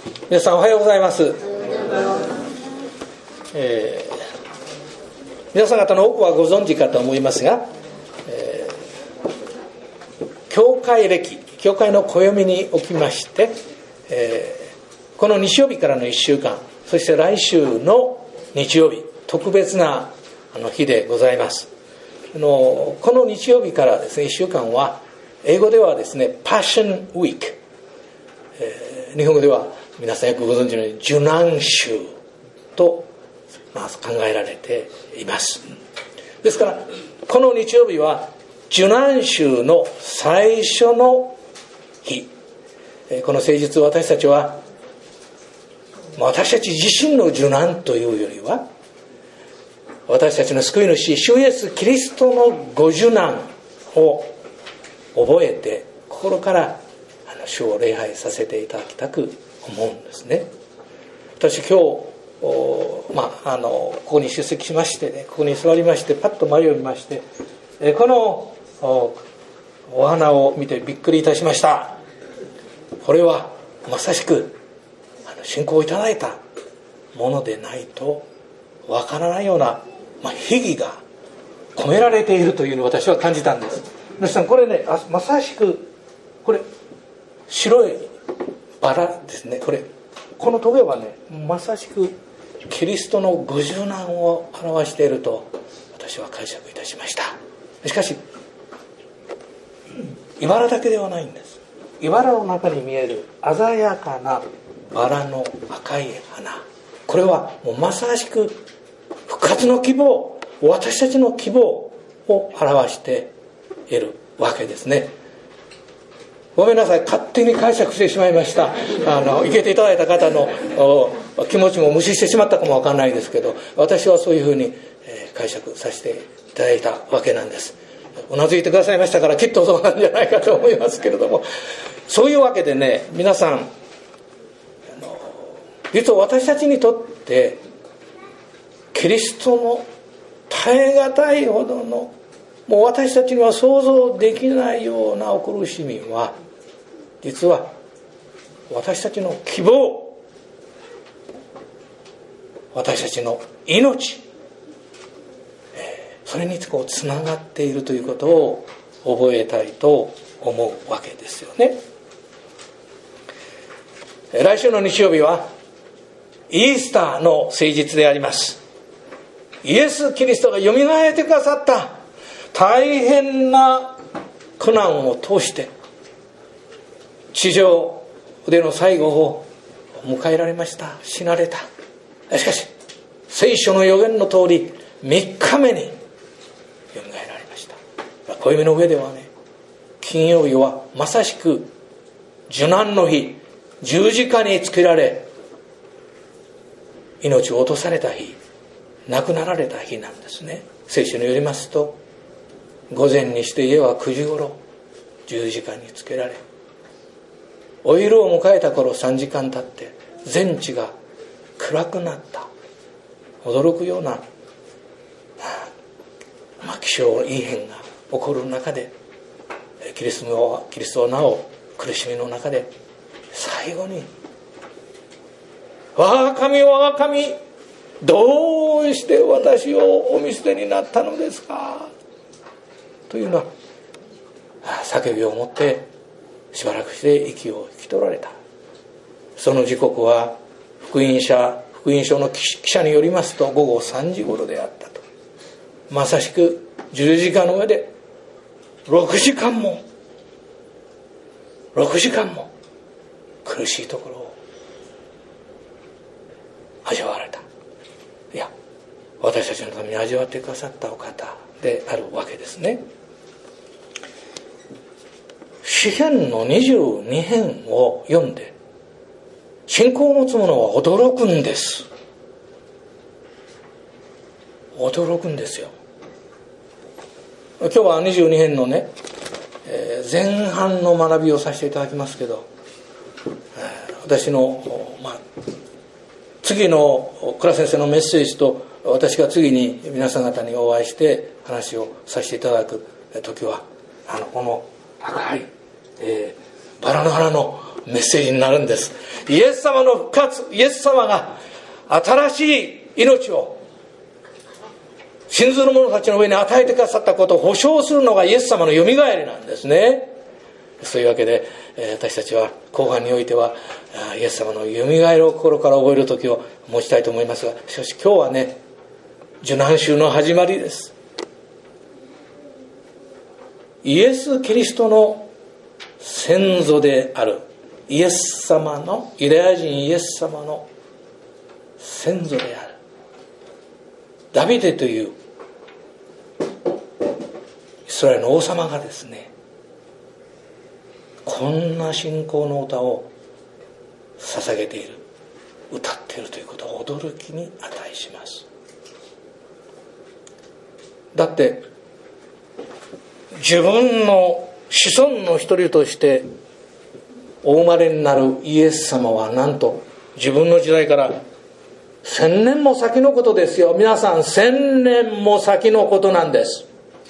皆さんおはようございます。皆さん方の多くはご存知かと思いますが、教会歴、教会の暦におきまして、この日曜日からの1週間、そして来週の日曜日、特別な日でございます。この日曜日からですね、1週間は英語ではですね、Passion Week、日本語では皆さんよくご存知のように受難週と、考えられています。ですからこの日曜日は受難週の最初の日。この誠実、私たちは私たち自身の受難というよりは、私たちの救い主主イエスキリストのご受難を覚えて、心から主を礼拝させていただきたく思うんですね。私今日ここに出席しましてね、ここに座りましてパッと前を見まして、このお花を見てびっくりいたしました。これはまさしく信仰をいただいたものでないとわからないような、秘義が込められているというのを私は感じたんです。皆さんこれね、まさしくこれ白いバラですね。このトゲはね、まさしくキリストのご受難を表していると私は解釈いたしました。しかし茨だけではないんです。茨の中に見える鮮やかなバラの赤い花、これはもうまさしく復活の希望、私たちの希望を表しているわけですね。ごめんなさい、勝手に解釈してしまいました。生けていただいた方の気持ちも無視してしまったかもわからないですけど、私はそういうふうに解釈させていただいたわけなんです。うなずいてくださいましたから、きっとそうなんじゃないかと思いますけれども、そういうわけでね、皆さん実は私たちにとってキリストの耐え難いほどの、もう私たちには想像できないようなお苦しみは、実は私たちの希望、私たちの命、それにつながっているということを覚えたいと思うわけですよね。来週の日曜日はイースターの誠実であります。イエス・キリストがよみがえってくださった大変な苦難を通して地上での最後を迎えられました。死なれた。しかし聖書の予言の通り3日目によみがえられました。暦の上ではね、金曜日はまさしく受難の日、十字架につけられ命を落とされた日、亡くなられた日なんですね。聖書によりますと、午前にして家は9時ごろ十字架につけられ、お昼を迎えた頃3時間経って全地が暗くなった。驚くような気象異変が起こる中で、キリストはなお苦しみの中で最後に、我が神我が神、どうして私をお見捨てになったのですかというのは叫びを持ってしばらくして息を引き取られた。その時刻は福音書の記者によりますと午後3時頃であったと。まさしく十字架の上で6時間も苦しいところを味わわれた。いや、私たちのために味わってくださったお方であるわけですね。詩編の22編を読んで信仰を持つ者は驚くんです。驚くんですよ。今日は22編のね、前半の学びをさせていただきますけど、私の、次の倉先生のメッセージと私が次に皆さん方にお会いして話をさせていただく時は、この赤い、 バラの花のメッセージになるんです。イエス様の復活、イエス様が新しい命を信ずる者たちの上に与えてくださったことを保証するのがイエス様のよみがえりなんですね。そういうわけで私たちは後半においてはイエス様のよみがえりを心から覚える時を持ちたいと思いますが、しかし今日はね、受難週の始まりです。イエス・キリストの先祖であるイエス様の、ユダヤ人イエス様の先祖であるダビデというイスラエルの王様がですね、こんな信仰の歌を捧げている、歌っているということは驚きに値します。だって自分の子孫の一人としてお生まれになるイエス様はなんと自分の時代から1000年も先のことですよ。皆さん、1000年も先のことなんです。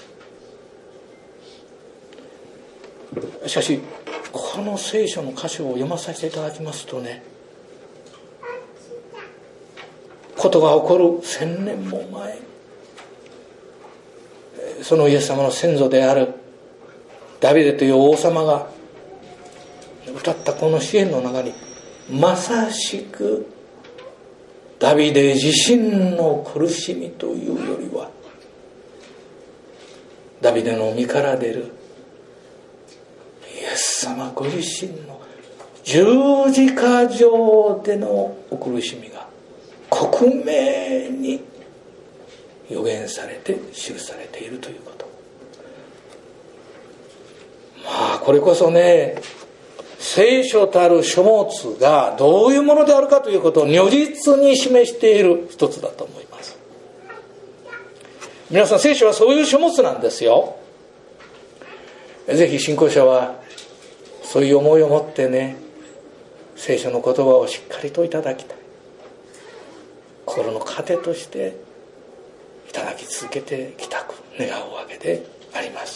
しかしこの聖書の箇所を読まさせていただきますとね、ことが起こる1000年も前、そのイエス様の先祖であるダビデという王様が歌ったこの詩篇の中に、まさしくダビデ自身の苦しみというよりは、ダビデの身から出るイエス様ご自身の十字架上でのお苦しみが克明に予言されて記されているということ。まあこれこそね、聖書たる書物がどういうものであるかということを如実に示している一つだと思います。皆さん、聖書はそういう書物なんですよ。ぜひ信仰者はそういう思いを持ってね、聖書の言葉をしっかりといただきたい、心の糧としていただき続けてきたく願うわけであります。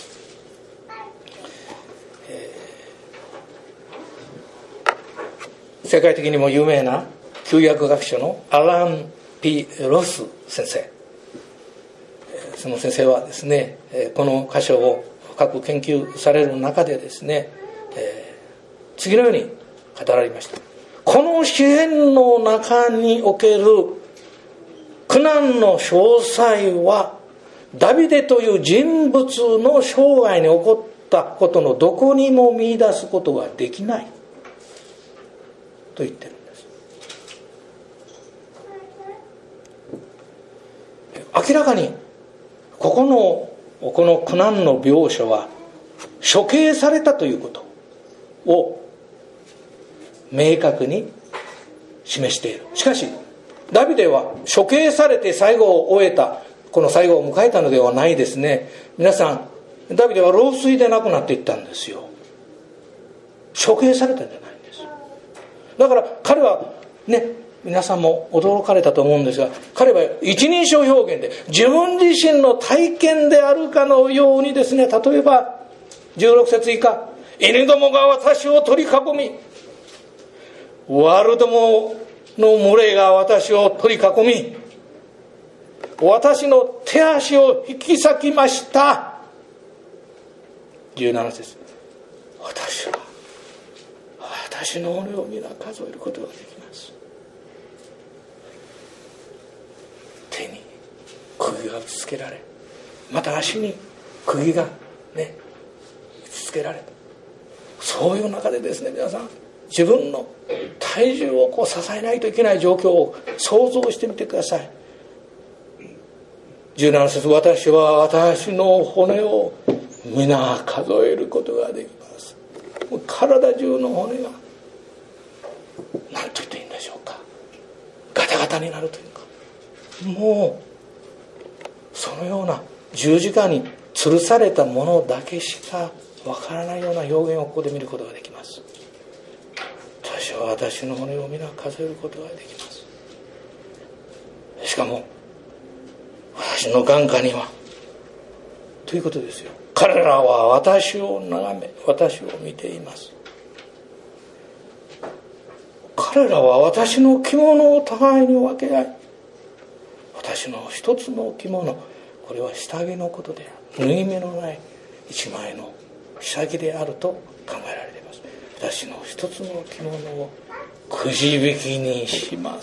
世界的にも有名な旧約学者のアラン・P・ロス先生、その先生はですね、この箇所を深く研究される中でですね、次のように語られました。この詩篇の中における苦難の詳細はダビデという人物の生涯に起こったことのどこにも見出すことができないと言ってるんです。明らかにこの苦難の描写は処刑されたということを明確に示している。しかしダビデは処刑されて最後を終えた、この最後を迎えたのではないですね。皆さん、ダビデは老衰で亡くなっていったんですよ。処刑されたんじゃないんです。だから彼はね、皆さんも驚かれたと思うんですが、彼は一人称表現で自分自身の体験であるかのようにですね、例えば16節以下、犬どもが私を取り囲み、悪どもの群れが私を取り囲み、私の手足を引き裂きました。17節、私の骨を皆数えることができます。手に釘が打ちつけられ、また足に釘がね打ちつけられた。そういう中でですね、皆さん、自分の体重を支えないといけない状況を想像してみてください。17節、私は私の骨を皆数えることができます。体中の骨が何と言っていいんでしょうか、ガタガタになるというか、もうそのような十字架に吊るされたものだけしかわからないような表現をここで見ることができます。私は私の骨を皆数えることができます。しかも私の眼下にはということですよ。彼らは私を眺め、私を見ています。 彼らは私の着物を互いに分け合い、私の一つの着物、これは下着のことである、縫い目のない一枚の下着であると考えられています。私の一つの着物をくじ引きにします。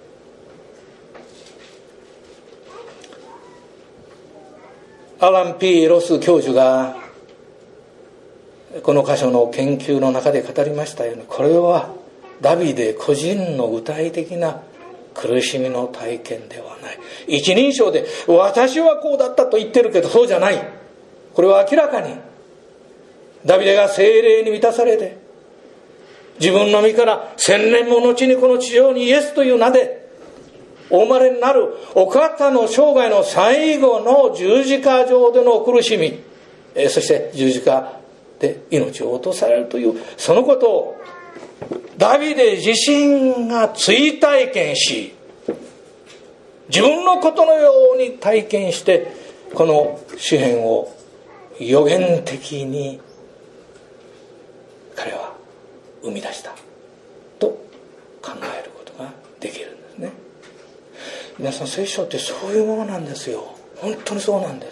アラン・ P ・ロス教授がこの箇所の研究の中で語りましたように、これはダビデ個人の具体的な苦しみの体験ではない。一人称で私はこうだったと言ってるけどそうじゃない。これは明らかにダビデが聖霊に満たされて、自分の身から1000年も後にこの地上にイエスという名でお生まれになるお方の生涯の最後の十字架上での苦しみ、そして十字架で命を落とされるというそのことをダビデ自身が追体験し、自分のことのように体験して、この詩篇を予言的に彼は生み出したと考えることができるんですね。皆さん、聖書ってそういうものなんですよ。本当にそうなんです。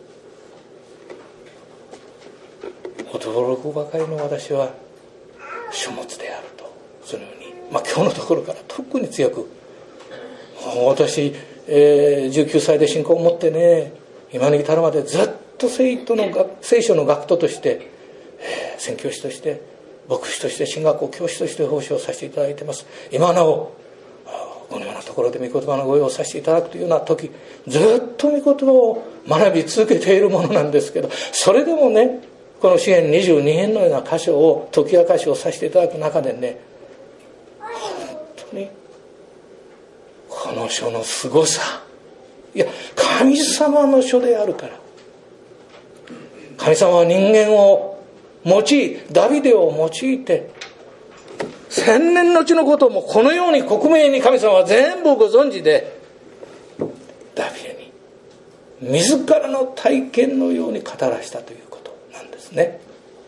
驚くばかりの私は書物であると、そのように、今日のところから特に強く、私、19歳で信仰を持ってね、今に至るまでずっと聖書の学徒として、宣教師として牧師として神学校教師として奉仕をさせていただいています。今なおこのようなところで御言葉のご用をさせていただくというような時、ずっと御言葉を学び続けているものなんですけど、それでもね、この詩編22編のような箇所を解き明かしをさせていただく中でね、本当にこの書のすごさ、いや神様の書であるから、神様は人間を用い、ダビデを用いて1000年のうちのこともこのように克明に神様は全部ご存知で、ダビデに自らの体験のように語らしたということなんですね。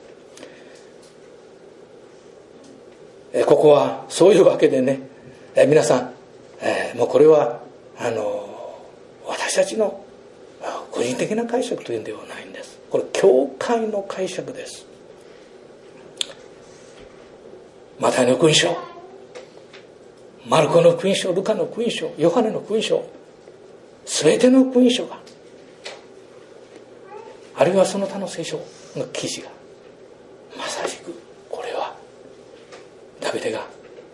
ここはそういうわけでね、皆さん、もうこれは私たちの個人的な解釈というんではないんです。これ教会の解釈です。マタイの福音書、マルコの福音書、ルカの福音書、ヨハネの福音書、すべての福音書が、あるいはその他の聖書の記事が、まさしくこれはダビデが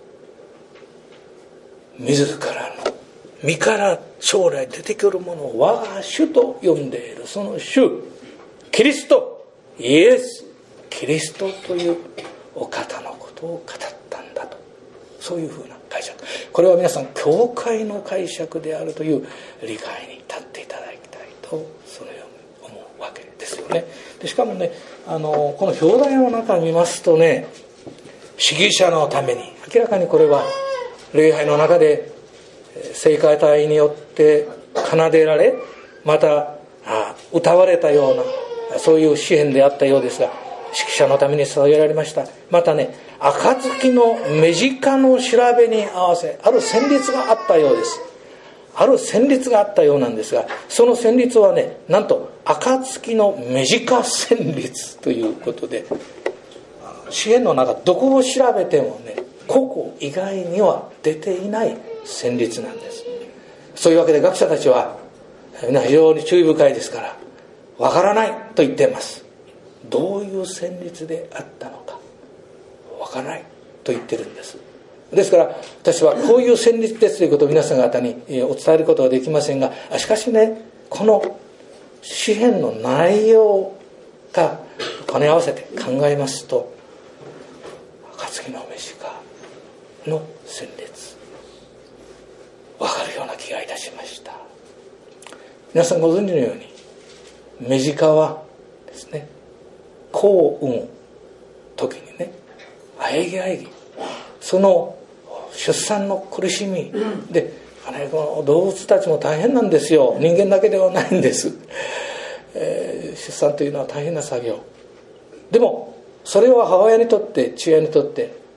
自らの身から将来出てくるものを我が主と呼んでいる、その主キリスト、イエスキリストというお方のことを語ったんだと、そういうふうな解釈、これは皆さん教会の解釈であるという理解に立っていただきたいと、そのように思うわけですよね。でしかもね、この表題の中を見ますとね、主義者のために、明らかにこれは礼拝の中で聖歌隊によって奏でられ、また歌われたような、そういう詩篇であったようですが、指揮者のために捧げられました。またね、暁の目近の調べに合わせ、ある旋律があったようです。ある旋律があったようなんですが、その旋律はね、なんと暁の目近旋律ということで、詩篇の中どこを調べてもね、ここ以外には出ていない旋律なんです。そういうわけで学者たちはみんな非常に注意深いですから、わからないと言っています。どういう旋律であったのかわからないと言ってるんです。ですから私はこういう旋律ですということを皆さん方にお伝えることはできませんが、しかしね、この詩篇の内容が兼ね合わせて考えますと、暁の目近の旋律わかるような気がいたしました。皆さんご存知のように、目近はですね、幸運時にね、喘ぎ喘ぎ、その出産の苦しみで、この動物たちも大変なんですよ。人間だけではないんです、出産というのは大変な作業でも、それは母親にとって父親にとって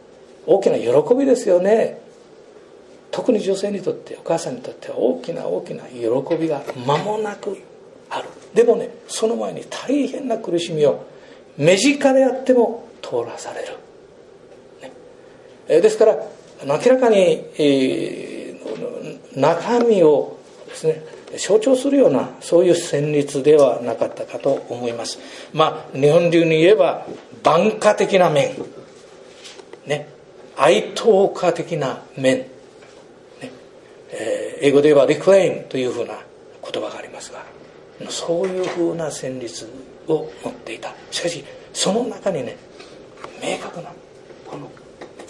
大きな喜びですよね。特に女性にとって、お母さんにとっては大きな大きな喜びが間もなくある。でもね、その前に大変な苦しみを目近であっても通らされる、ね。ですから明らかに、中身をですね象徴するようなそういう旋律ではなかったかと思います。日本流に言えば挽歌的な面、ね、哀悼歌的な面、ね、英語で言えばリクレイムというふうな言葉がありますが、そういうふうな旋律を持っていた。しかしその中にね、明確なこの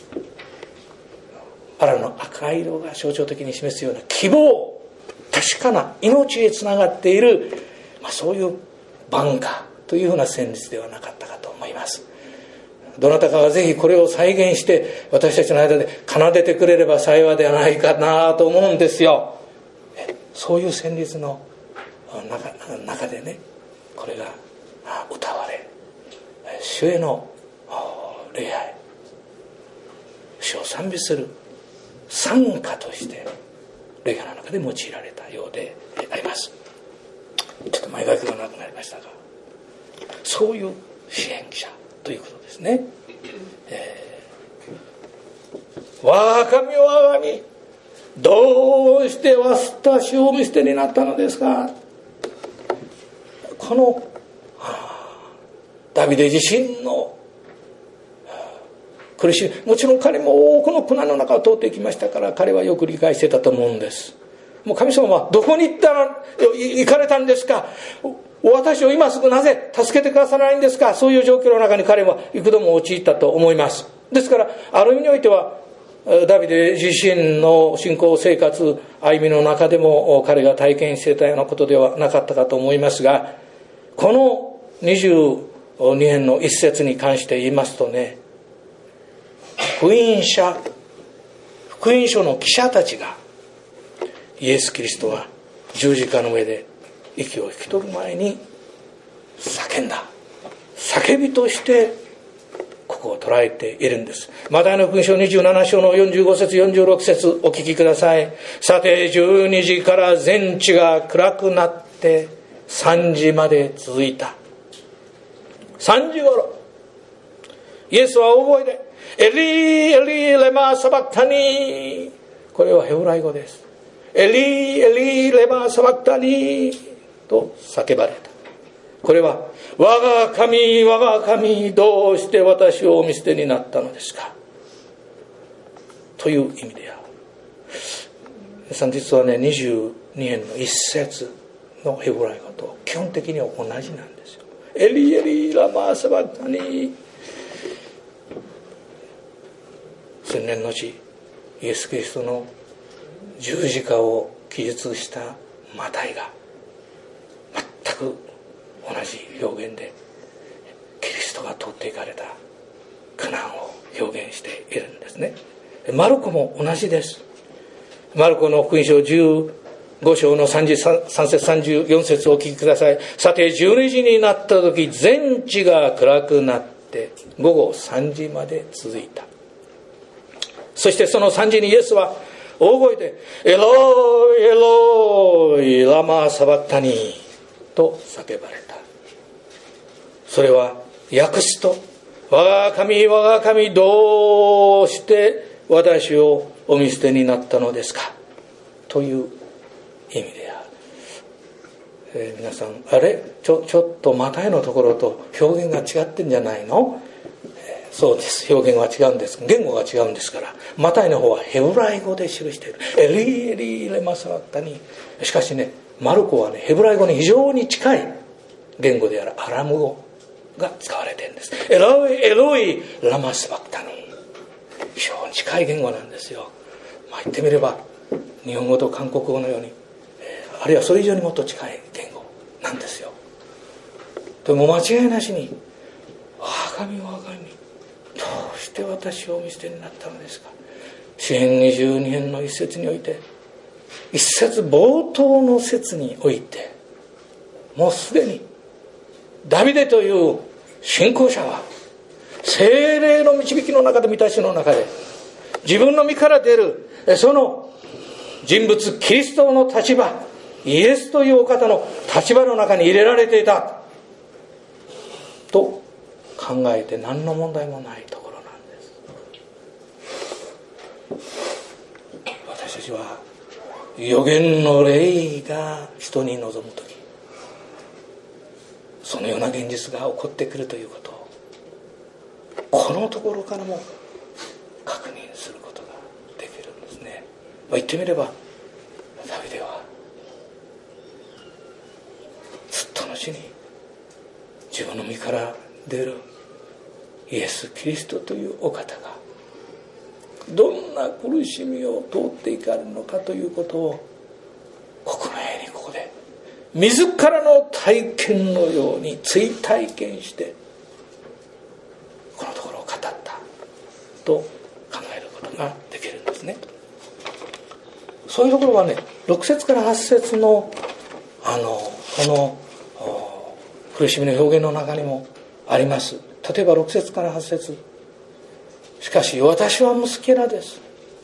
バラの赤色が象徴的に示すような希望、確かな命へつながっている、そういう挽歌というふうな旋律ではなかったかと思います。どなたかがぜひこれを再現して私たちの間で奏でてくれれば幸いではないかなと思うんですよ。そういう旋律の中でね、これが歌われ、主への礼拝、主を賛美する賛歌として礼拝の中で用いられたようであります。ちょっと前書きがなくなりましたが、そういう支援者ということですね。我が神我が神、どうして私を見捨てになったのですか。このダビデ自身の苦しみ、もちろん彼も多くの苦難の中を通っていきましたから、彼はよく理解してたと思うんです。もう神様はどこに行かれたんですか、私を今すぐなぜ助けてくださらないんですか。そういう状況の中に彼は幾度も陥ったと思います。ですからある意味においてはダビデ自身の信仰生活歩みの中でも彼が体験していたようなことではなかったかと思いますが、この22編の一節に関して言いますとね、福音書の記者たちがイエス・キリストは十字架の上で息を引き取る前に叫んだ叫びとしてここを捉えているんです。マタイの福音書27章の45節46節お聞きください。さて12時から全地が暗くなって3時まで続いた。3時頃イエスは大声でエリーエリーレマサバクタニ、これはヘブライ語です。エリーエリーレマサバクタニと叫ばれた。これは我が神我が神、どうして私をお見捨てになったのですかという意味である。皆さん、実はね、22編の一節のヘブライ語と基本的には同じなんですよ。エリエリラマサバクタニ。千年の地、イエス・キリストの十字架を記述したマタイが全く同じ表現でキリストが通っていかれた苦難を表現しているんですね。マルコも同じです。マルコの福音書15章の3節34節をお聞きください。さて12時になった時、全地が暗くなって午後3時まで続いた。そしてその3時にイエスは大声でエロイエロイラマサバクタニと叫ばれた。それは訳すと、我が神我が神、どうして私をお見捨てになったのですかという意味である。皆さん、あれちょっとマタイのところと表現が違ってんじゃないの。そうです、表現は違うんです。言語が違うんですから。マタイの方はヘブライ語で記している。エリエリレマサバクタニ。しかしね、マルコはね、ヘブライ語に非常に近い言語であるアラム語が使われているんです。エロイエロイラマサバクタニ。非常に近い言語なんですよ。言ってみれば日本語と韓国語のように、あるいはそれ以上にもっと近い言語なんですよ。でも間違いなしに、我が神我が神、どうして私をお見捨てになったのですか。詩編22編の一節において、一節冒頭の節において、もうすでにダビデという信仰者は聖霊の導きの中で、満たしの中で自分の身から出るその人物キリストの立場、イエスというお方の立場の中に入れられていたと考えて何の問題もないところなんです。私たちは預言の霊が人に臨むとき、そのような現実が起こってくるということを、このところからも確認することができるんですね。言ってみればダビデはずっと後に自分の身から出るイエス・キリストというお方がどんな苦しみを通っていかれるのかということを、克明にここで自らの体験のように追体験してこのところを語ったと考えることができるんですね。そういうところはね、6節から8節のこの苦しみの表現の中にもあります。例えば6節から8節、しかし私は虫けらです。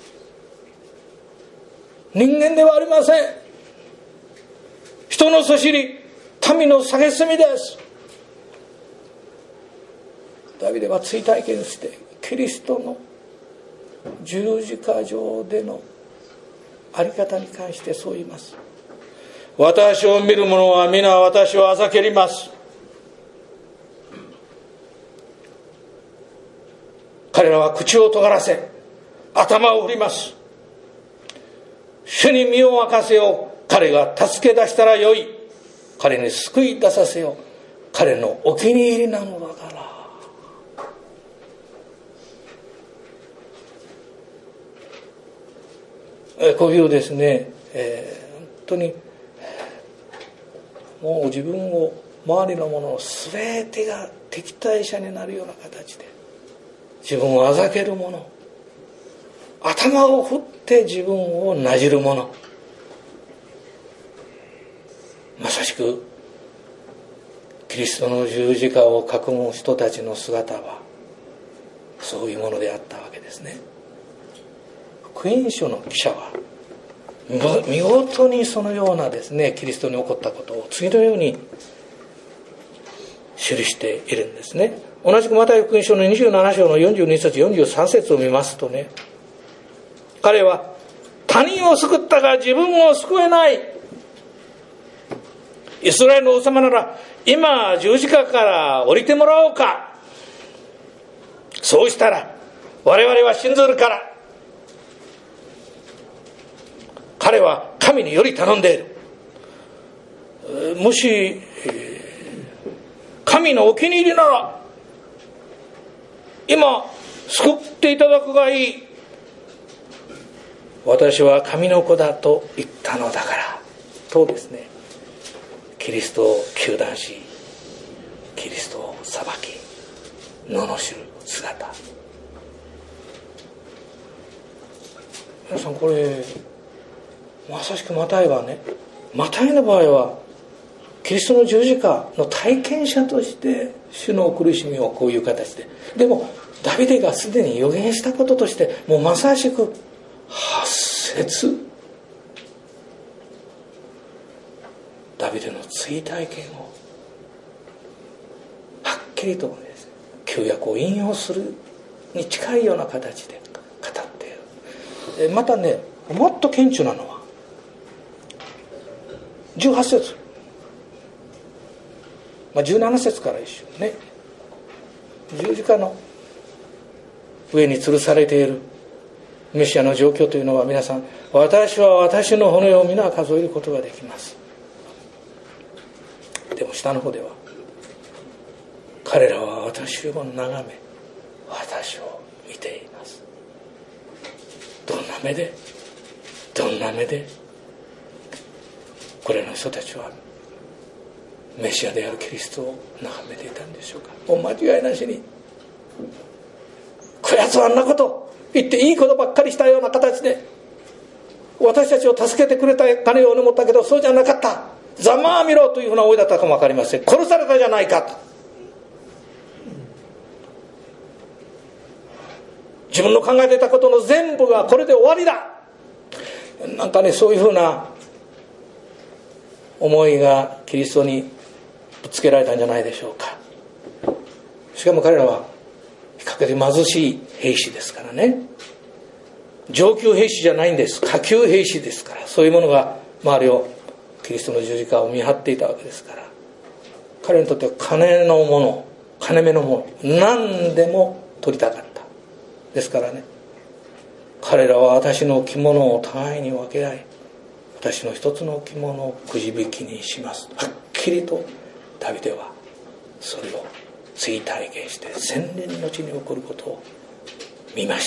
人間ではありません。人のそしり、民の蔑みです。ダビデは追体験してキリストの十字架上でのあり方に関してそう言います。私を見る者は皆私をあざけります。彼らは口を尖らせ頭を振ります。主に身を任せよう。彼が助け出したらよい。彼に救い出させよう。彼のお気に入りなのだから。こういうですね、本当にもう自分を周りのもの全てが敵対者になるような形で自分をあざけるもの、頭を振って自分をなじるもの、まさしくキリストの十字架を囲む人たちの姿はそういうものであったわけですね。福音書の記者は見事にそのようなですね、キリストに起こったことを次のように記しているんですね。同じくマタイ福音書の27章の42節43節を見ますとね、彼は他人を救ったが自分を救えない。イスラエルの王様なら今十字架から降りてもらおうか。そうしたら我々は信ずるから。彼は神により頼んでいる。もし神のお気に入りなら今救っていただくがいい。私は神の子だと言ったのだからとですね、キリストを糾弾しキリストを裁き罵る姿。皆さん、これまさしくマタイはね、マタイの場合はキリストの十字架の体験者として主の苦しみをこういう形で、でもダビデがすでに予言したこととしてもうまさしく8節ダビデの追体験をはっきりとですね、旧約を引用するに近いような形で語っている。またね、もっと顕著なのは18節、17節から一緒ね、十字架の上に吊るされているメシアの状況というのは、皆さん、私は私の骨を皆数えることができます。でも下の方では、彼らは私を眺め私を見ています。どんな目でこれらの人たちはメシアであるキリストを眺めていたんでしょうか。もう間違いなしに、こやつはあんなこと言っていいことばっかりしたような形で私たちを助けてくれたかのように思ったけど、そうじゃなかった。ざまあみろというふうな思いだったかも分かりません。殺されたじゃないかと。 自分の考えていたことの全部がこれで終わりだ、なんかね、そういうふうな思いがキリストにぶつけられたんじゃないでしょうか。しかも彼らは比較的貧しい兵士ですからね、上級兵士じゃないんです、下級兵士ですから、そういうものが周りをキリストの十字架を見張っていたわけですから、彼にとっては金のもの、金目のもの、何でも取りたかったですからね、彼らは私の着物を互いに分け合い、私の一つの着物をくじ引きにします、はっきりとダビデはそれを追体験して千年の地に起こることを見ました。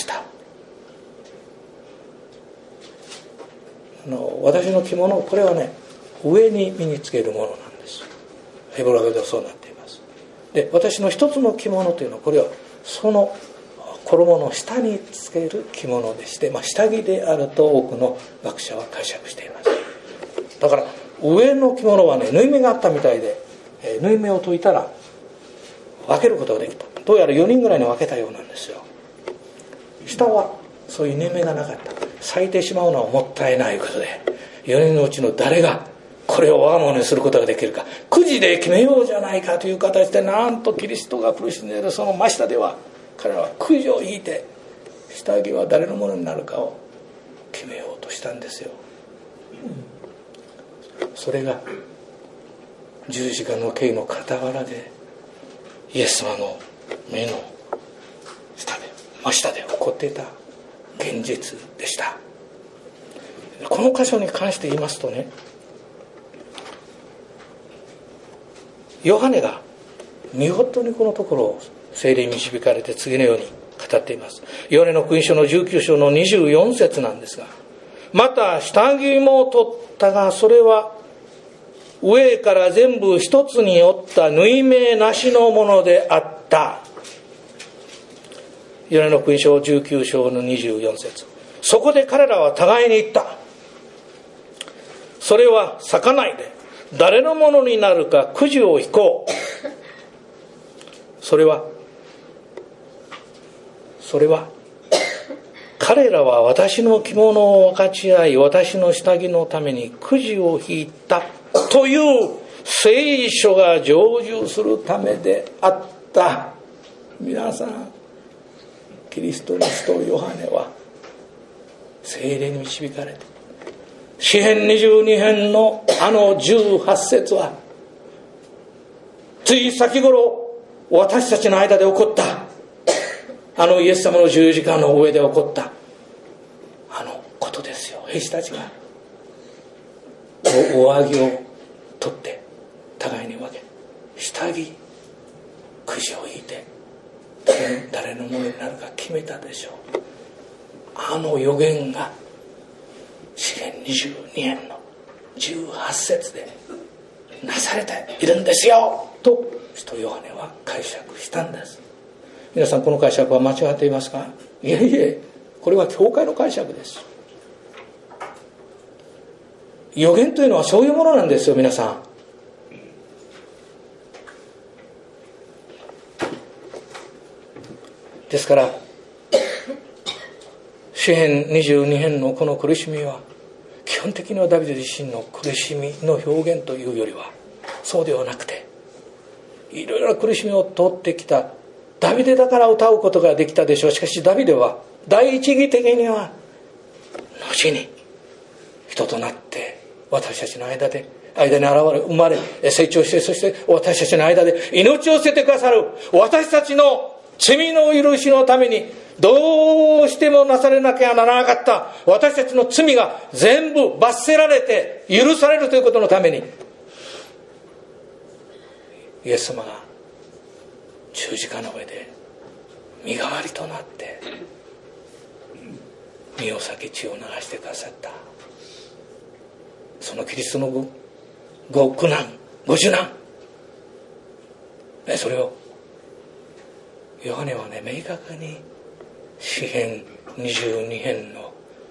私の着物、これはね、上に身につけるものなんです。ヘブラ語ではそうなっています。で、私の一つの着物というのは、これはその衣の下につける着物でして、下着であると多くの学者は解釈しています。だから上の着物はね、縫い目があったみたいで、縫い目を解いたら分けることができた。どうやら4人ぐらいに分けたようなんですよ。下はそういう縫い目がなかった。裂いてしまうのはもったいないことで、4人のうちの誰がこれを我が物にすることができるか、くじで決めようじゃないかという形で、なんとキリストが苦しんでいるその真下では、彼らはくじを引いて下着は誰のものになるかを決めようとしたんですよ。それが十字架の刑の傍らでイエス様の目の下で、真下で起こっていた現実でした。この箇所に関して言いますとね、ヨハネが見事にこのところを聖霊に導かれて次のように語っています。ヨハネの福音書の19章の24節なんですが、また下着も取ったが、それは上から全部一つに折った縫い目なしのものであった。ヨハネの福音書19章の24節。そこで彼らは互いに言った。それは裂かないで誰のものになるかくじを引こう。それは彼らは私の着物を分かち合い、私の下着のためにくじを引いたという聖書が成就するためであった。皆さん、キリストの使徒ヨハネは聖霊に導かれて、詩編22編の18節は、つい先頃私たちの間で起こったイエス様の十字架の上で起こったことですよ。兵士たちが上着を取って互いに分け、下着くじを引いて誰のものになるか決めたでしょう。予言が詩編22編の18節でなされているんですよと使徒ヨハネは解釈したんです。皆さん、この解釈は間違っていますか？いえいえ、これは教会の解釈です。予言というのはそういうものなんですよ。皆さん、ですから詩編22編のこの苦しみは、基本的にはダビデ自身の苦しみの表現というよりはそうではなくて、いろいろな苦しみを通ってきたダビデだから歌うことができたでしょう。しかしダビデは第一義的には後に人となって私たちの間に生まれ成長して、そして私たちの間で命を捨ててくださる、私たちの罪の許しのためにどうしてもなされなきゃならなかった私たちの罪が全部罰せられて許されるということのために、イエス様が十字架の上で身代わりとなって身を裂き血を流してくださった、そのキリストのご苦難ご受難、それをヨハネはね、明確に詩編22編の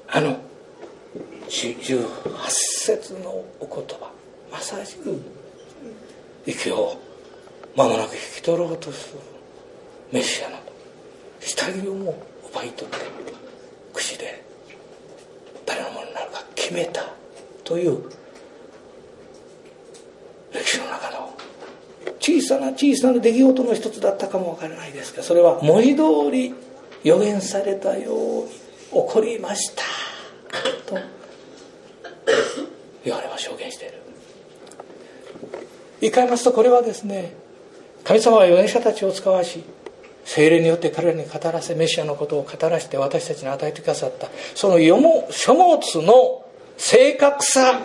18節のお言葉、まさしく息を間もなく引き取ろうとするメシアの下着をも奪ぱい取って口で誰のものになるか決めたという歴史の中の小さな小さな出来事の一つだったかもわからないですが、それは文字通り予言されたように起こりましたとヨハネは証言している。言い換えますと、これはですね、神様は預言者たちを使わし、聖霊によって彼らに語らせ、メシアのことを語らせて私たちに与えてくださった、その書物の正確さ、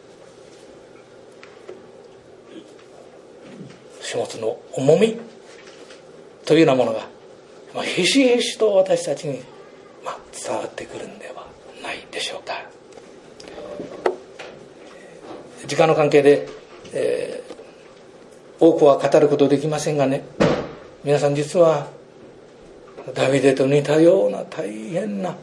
書物の重みというようなものが、ひしひしと私たちに伝わってくるんではないでしょうか。時間の関係で、多くは語ることできませんがね、皆さん実はダビデと似たような大変な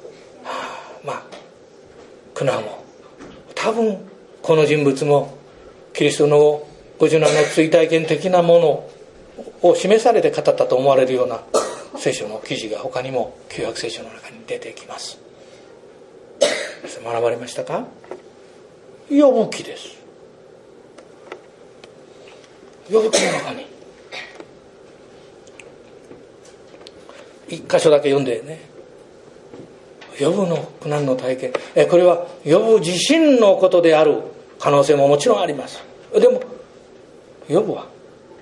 苦難を、多分この人物もキリストのご受難の追体験的なものを示されて語ったと思われるような聖書の記事が他にも旧約聖書の中に出てきます。学ばれましたか？ヨブ記です。ヨブ記の中に一箇所だけ読んでね、ヨブの苦難の体験、これはヨブ自身のことである可能性ももちろんあります。でもヨブは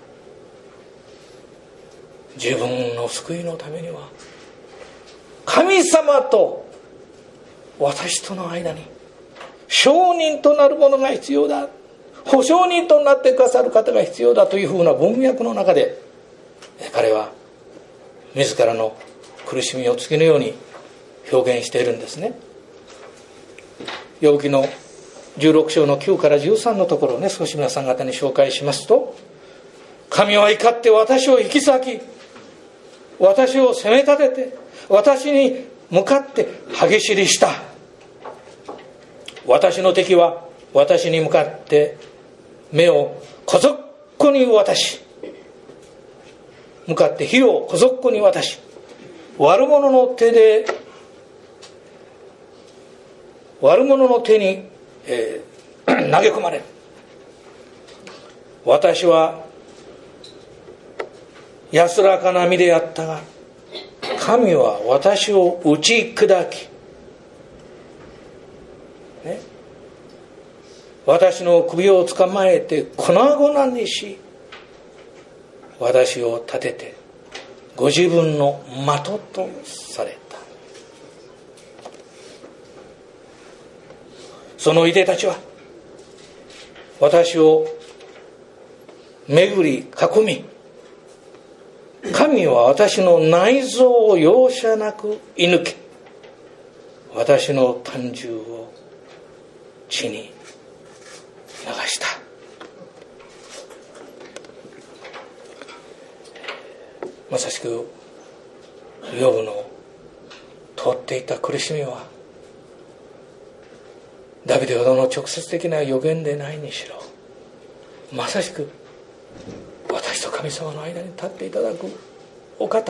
自分の救いのためには神様と私との間に証人となるものが必要だ、保証人となってくださる方が必要だというふうな文脈の中で、彼は自らの苦しみを次のように表現しているんですね。ヨブ記の16章の9から13のところをね、少し皆さん方に紹介しますと、神は怒って私を引き裂き、私を責め立てて、私に向かって歯ぎしりした。私の敵は私に向かって目をこぞっこに渡し、向かって火をこぞっこに渡し、悪者の手に、投げ込まれる。私は安らかな身であったが、神は私を打ち砕き、私の首を捕まえて粉々にし、私を立ててご自分の的とされた。そのいでたちは私を巡り囲み、神は私の内臓を容赦なく射抜け、私の胆汁を地に流した。まさしくヨブの通っていた苦しみは、ダビデほどの直接的な予言でないにしろ、まさしく私と神様の間に立っていただくお方、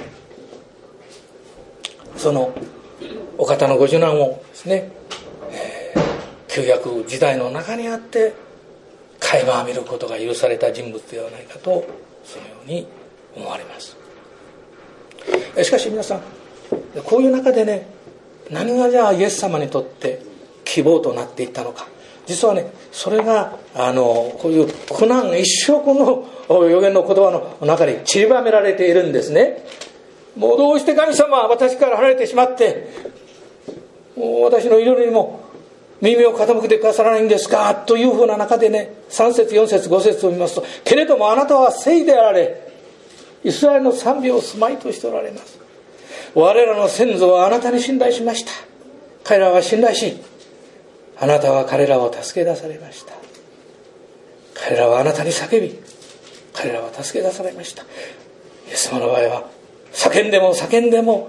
そのお方のご受難をですね、旧約時代の中にあって垣間見ることが許された人物ではないかと、そのように思われます。しかし皆さん、こういう中でね、何がじゃあイエス様にとって希望となっていったのか。実はね、それがこういう苦難一生この預言の言葉の中に散りばめられているんですね。もうどうして神様は私から離れてしまって、もう私の祈りにも耳を傾けてくださらないんですかというふうな中でね、3節4節5節を見ますと、けれどもあなたは聖であれ、イスラエルの賛美を住まいとしておられます。我らの先祖はあなたに信頼しました。彼らは信頼し、あなたは彼らを助け出されました。彼らはあなたに叫び、彼らは助け出されました。イエス様の場合は叫んでも叫んでも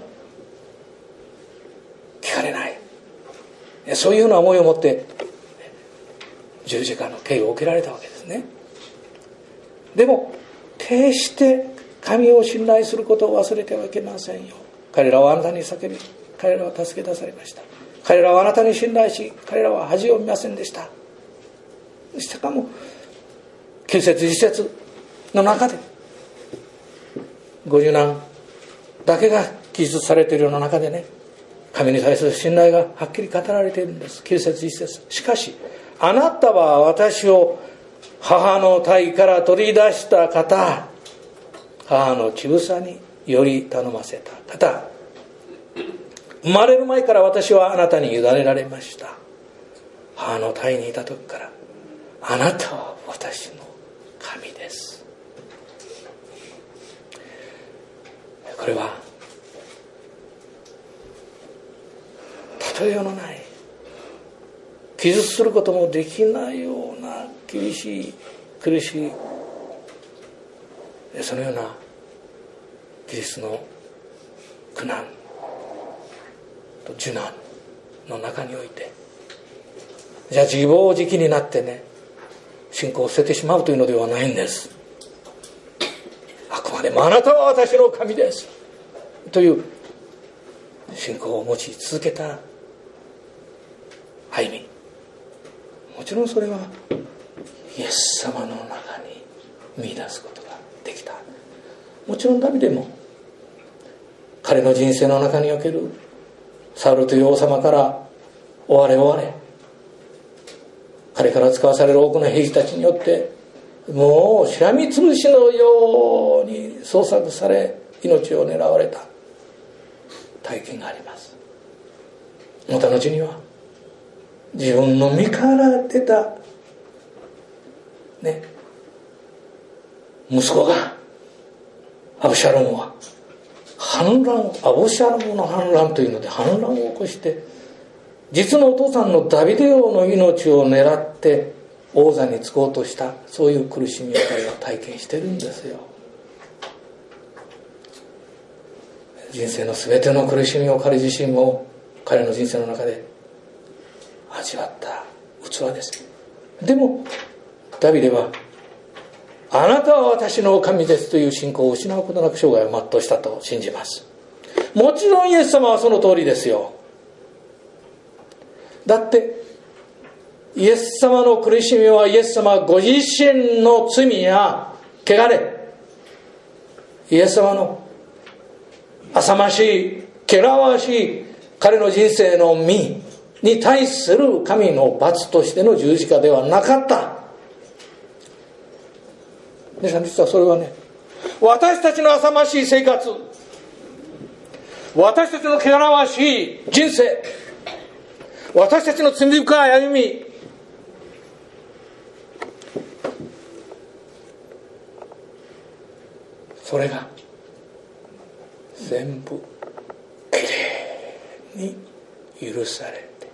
聞かれない、そういうような思いを持って十字架の刑を受けられたわけですね。でも決して神を信頼することを忘れてはいけませんよ。 彼らはあなたに叫び、彼らは助け出されました。彼らはあなたに信頼し、彼らは恥を見ませんでした。しかも9節10節の中でご受難だけが記述されているような中でね、神に対する信頼がはっきり語られているんです。9節1節、しかしあなたは私を母の胎から取り出した方、母の乳房により頼ませた方、生まれる前から私はあなたに委ねられました。母の胎にいた時からあなたは私の神です。これは例えようのない、記述することもできないような厳しい苦しい、そのようなキリストの苦難と受難の中において、じゃあ自暴自棄になってね、信仰を捨ててしまうというのではないんです。あくまでもあなたは私の神ですという信仰を持ち続けた歩み、もちろんそれはイエス様の中に見出すことができた。もちろんダビデも彼の人生の中におけるサウルという王様から追われ彼から使わされる多くの兵士たちによってもうしらみつぶしのように捜索され、命を狙われた体験があります。また後には自分の身から出たね、息子がアブシャロムはアブシャロムの反乱というので反乱を起こして、実のお父さんのダビデ王の命を狙って王座に就こうとした、そういう苦しみを彼は体験してるんですよ。人生の全ての苦しみを彼自身も彼の人生の中で味わった器です。でもダビデはあなたは私の神ですという信仰を失うことなく生涯を全うしたと信じます。もちろんイエス様はその通りですよ。だってイエス様の苦しみはイエス様ご自身の罪や汚れ、イエス様の浅ましい汚らわしい彼の人生の身に対する神の罰としての十字架ではなかった。皆さん、実はそれはね、私たちの浅ましい生活、私たちの汚らわしい人生、私たちの罪深い歩み、それが全部きれいに許されて、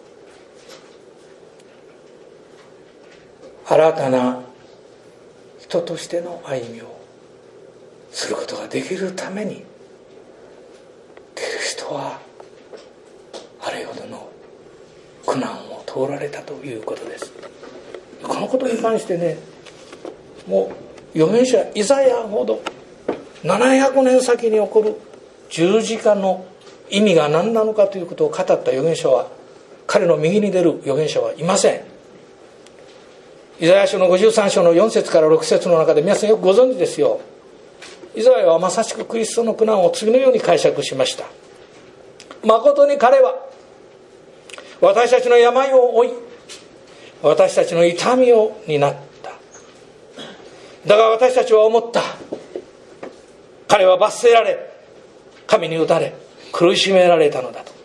新たな人としての歩みをすることができるために、キリストはあれほどの苦難を通られたということです。このことに関してね、もう預言者イザヤほど700年先に起こる十字架の意味が何なのかということを語った預言者は、彼の右に出る預言者はいません。イザヤ書の53章の4節から6節の中で皆さんよくご存知ですよ。イザヤはまさしくクリストの苦難を次のように解釈しました。誠に彼は私たちの病を負い、私たちの痛みを担った。だが私たちは思った。彼は罰せられ、神に打たれ、苦しめられたのだと。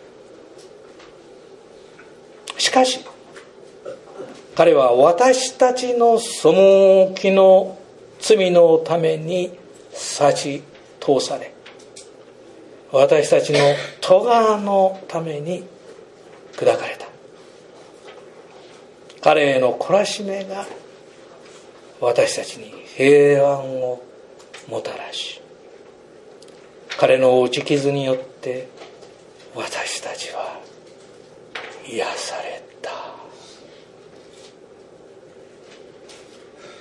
しかし彼は私たちの背きの罪のために刺し通され、私たちの咎のために砕かれた。彼への懲らしめが私たちに平安をもたらし、彼の打ち傷によって私たちは癒された。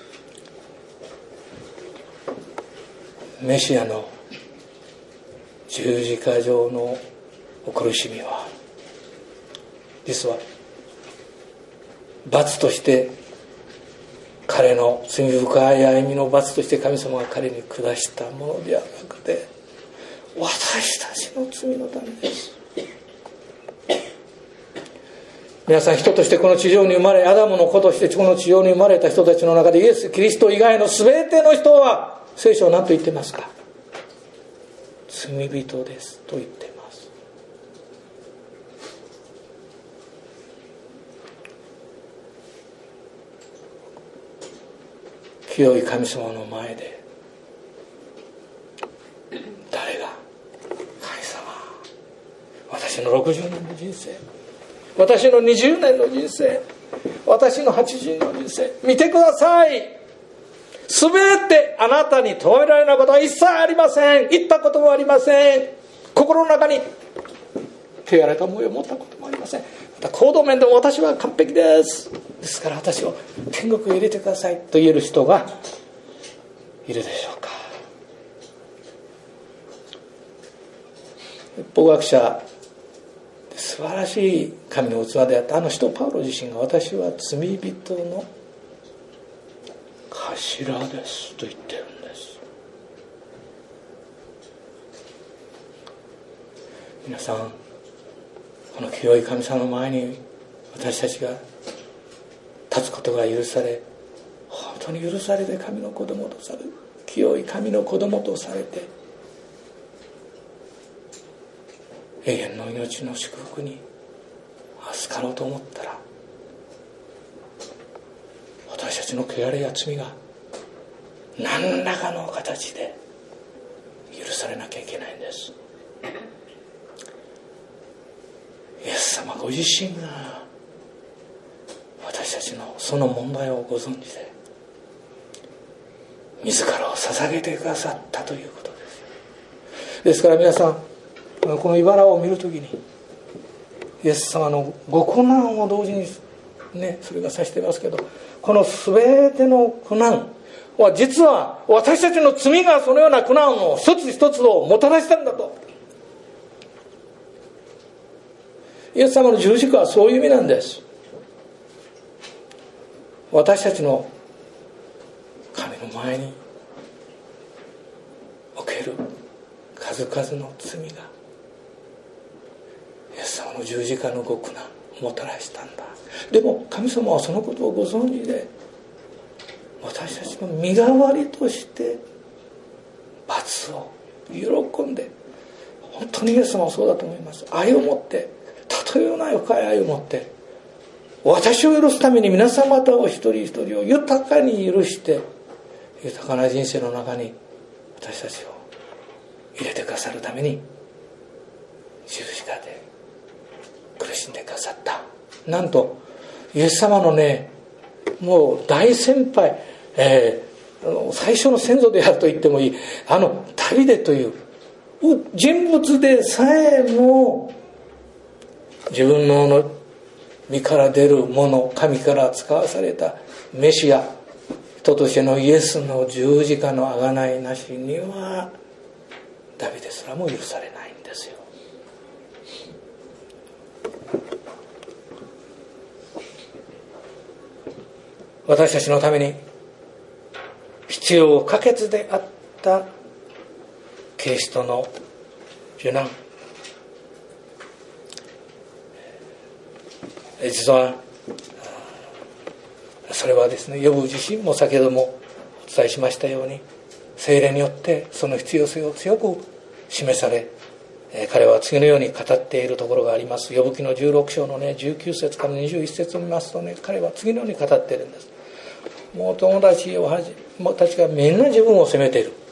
メシアの十字架上のお苦しみは実は罰として彼の罪深い歩みの罰として神様が彼に下したものではなくて私たちの罪のためです。皆さん、人としてこの地上に生まれ、アダムの子としてこの地上に生まれた人たちの中でイエス・キリスト以外の全ての人は聖書は何と言ってますか？罪人ですと言っています。清い神様の前で誰が神様、私の60年の人生、私の20年の人生、私の80年の人生見てください、すべてあなたに問えられないことは一切ありません、言ったこともありません、心の中に手荒れた思いを持ったこともありません、また行動面でも私は完璧です、ですから私を天国へ入れてくださいと言える人がいるでしょうか。法学者、素晴らしい神の器であったあの使徒パウロ自身が、私は罪人の頭ですと言ってるんです。皆さん、この清い神様の前に私たちが立つことが許され、本当に許されて神の子供とされる、清い神の子供とされて永遠の命の祝福に預かろうと思ったら、私たちの汚れや罪が何らかの形で許されなきゃいけないんです。イエス様ご自身が私たちのその問題をご存知で自らを捧げてくださったということです。ですから皆さん、この茨を見るときにイエス様のご苦難を同時にね、それが指していますけど、この全ての苦難は実は私たちの罪がそのような苦難を一つ一つをもたらしたんだと。イエス様の十字架はそういう意味なんです。私たちの神の前における数々の罪がイエス様の十字架のご苦難をもたらしたんだ。でも神様はそのことをご存知で、私たちの身代わりとして罰を喜んで、本当にイエス様はそうだと思います。愛を持って、たとえない深い愛を持って、私を許すために皆様方を一人一人を豊かに許して、豊かな人生の中に私たちを入れてくださるために十字架で苦しんでくださった。なんとイエス様のね、もう大先輩、最初の先祖であると言ってもいい、ダビデという人物でさえも自分の身から出るもの、神から使わされたメシア、人としてのイエスの十字架の贖いなしにはダビデすらも許されないんですよ。私たちのために必要不可欠であったキリストの受難、実はそれはですね、ヨブ自身も先ほどもお伝えしましたように、聖霊によってその必要性を強く示され、彼は次のように語っているところがあります。ヨブ記の16章のね、19節から21節を見ますとね、彼は次のように語っているんです。もう友達たちがみんな自分を責めている、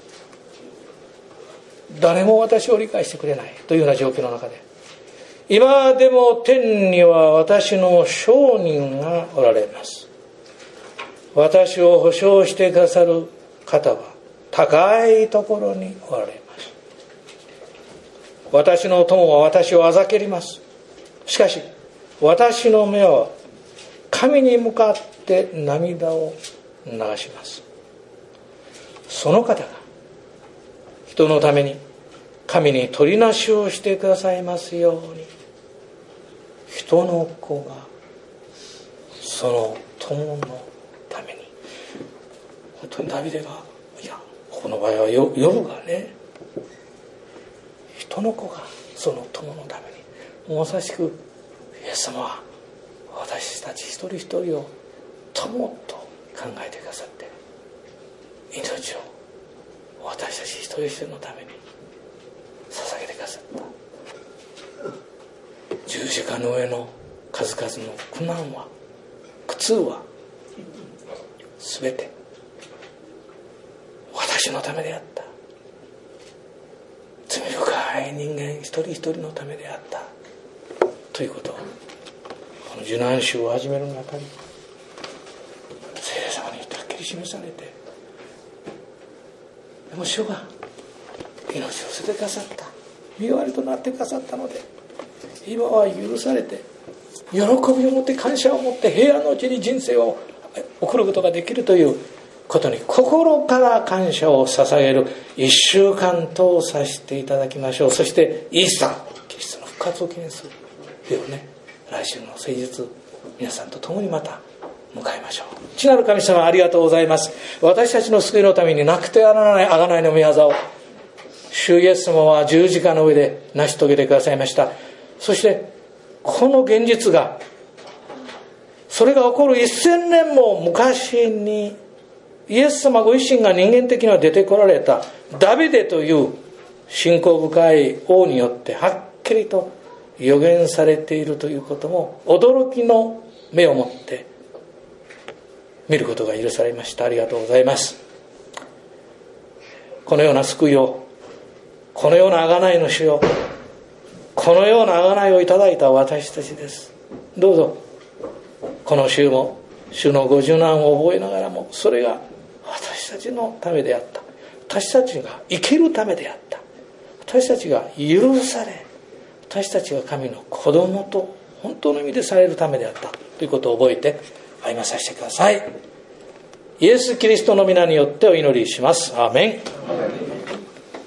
誰も私を理解してくれないというような状況の中で、今でも天には私の証人がおられます。私を保証してくださる方は高いところにおられます。私の友は私をあざけります。しかし私の目は神に向かって涙を流します。その方が人のために神に取りなしをしてくださいますように、人の子がその友のために、本当にダビデが、いやこの場合はヨブがね、人の子がその友のために、まさしくイエス様は私たち一人一人を友と考えてくださって、命を私たち一人一人のために捧げてくださった。十字架の上の数々の苦難は、苦痛は全て私のためであった。罪深い人間一人一人のためであったということを、この受難週を始める中に聖霊様によってはっきり示されて、でも主が命を捨ててくださった、身代わりとなってくださったので、今は許されて、喜びを持って感謝を持って平安のうちに人生を送ることができるということに、心から感謝を捧げる1週間とさせていただきましょう。そしてイースター、キリストの復活を記念する日をね、来週の誠実皆さんと共にまた迎えましょう。父なる神様、ありがとうございます。私たちの救いのためになくてはならない贖いの御業を主イエス様は十字架の上で成し遂げてくださいました。そしてこの現実が、それが起こる1000年も昔にイエス様ご自身が人間的には出てこられたダビデという信仰深い王によってはっきりと予言されているということも、驚きの目を持って見ることが許されました。ありがとうございます。このような救いを、このような贖いの主よ、このような贖いをいただいた私たちです。どうぞこの週も主のご受難を覚えながらも、それが私たちのためであった、私たちが生きるためであった、私たちが許され、私たちが神の子供と本当の意味でされるためであったということを覚えて歩まさせてください。イエス・キリストの皆によってお祈りします。アーメン。